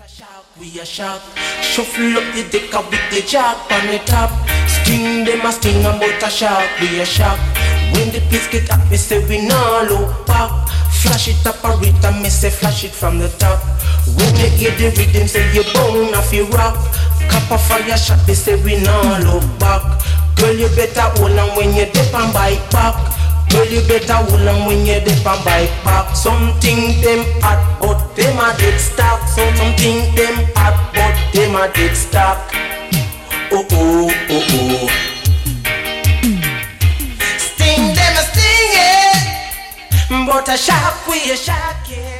We a shock, shuffle up the deck with the jack on the top. Sting them a sting about a shock, we a shock. When the piece get up, we say we no look back. Flash it up a rhythm, me say flash it from the top. When you hear the rhythm, say you bound off your rock. Cap a fire shot, they say we no look back. Girl, you better hold on when you dip and bite back. Girl, you better hold on when you dip and bite back. Something them hot, but them a dead stock. Something them hot, but them a dead stock. Oh oh oh oh. Sting them a sting it, but a shock we a shock it.